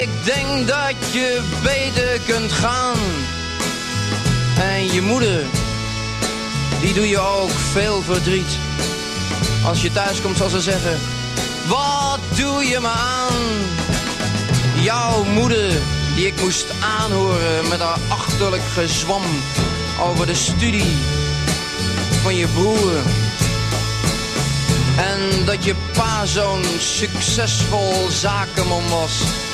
Ik denk dat je beter kunt gaan. En je moeder, die doe je ook veel verdriet. Als je thuis komt zal ze zeggen, wat doe je me aan? Jouw moeder, die ik moest aanhoren met haar achterlijk gezwam over de studie van je broer. En dat je pa zo'n succesvol zakenman was.